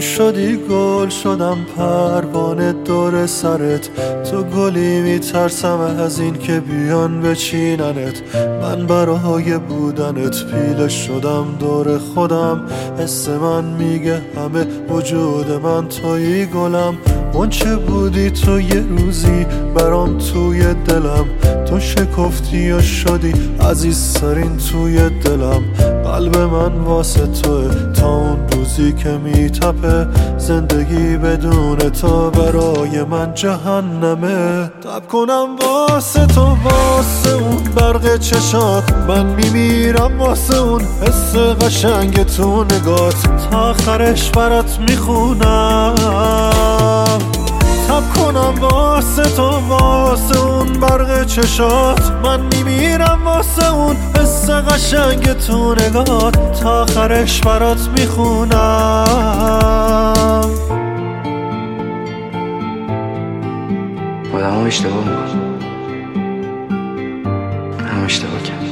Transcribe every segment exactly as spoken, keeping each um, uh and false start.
شدی گل شدم پروانه دور سرت، تو گلی میترسم از این که بیان بچیننت. من برای بودنت پیله شدم دور خودم، حس من میگه همه وجود من تویی گلم. منچه بودی تو یه روزی برام توی دلم، تو شکفتی و شدی عزیزترین توی دلم. قلب من واسه توه تا اون روزی که میتپه، زندگی بدون تو برای من جهنمه. تب کنم واسه تو واسه اون برق چشات، من میمیرم واسه اون حس قشنگ تو نگات، تا آخرش برات میخونم. تب کنم واسه تو واسه اون برق چشات، من میمیرم واسه اون حس قشنگ تو نگات، تا آخرش برات میخونم. آدم ها اشتباه میکن، هم اشتباه کرد.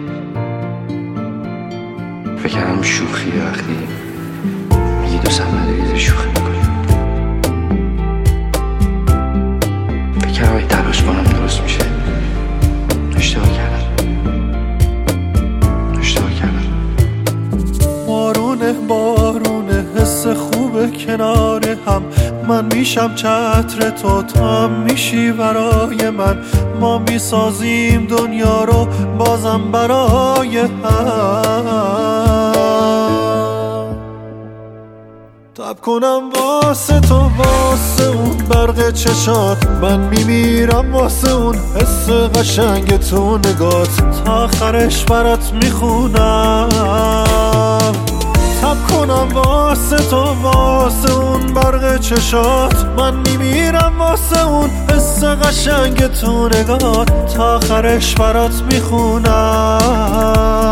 فکرم شوخیه وقتی میگی دوست هم نداری شوخی میکنی. فکرم اگه تلاش کنم درست میشه. اشتباه کردم اشتباه کردم بارونه بارونه حس خوبه کنار هم، من میشم چتر تو، تو هم میشی برای من. ما میسازیم دنیا رو بازم برای هم. تب کنم واسه تو واسه اون برق چشات، من میمیرم واسه اون حس قشنگ تو نگات، تا آخرش برات میخونم. تب کنم واسه تو واسه اون برق چشات، من میمیرم واسه اون حس قشنگ تو نگات، تا آخرش برات میخونم.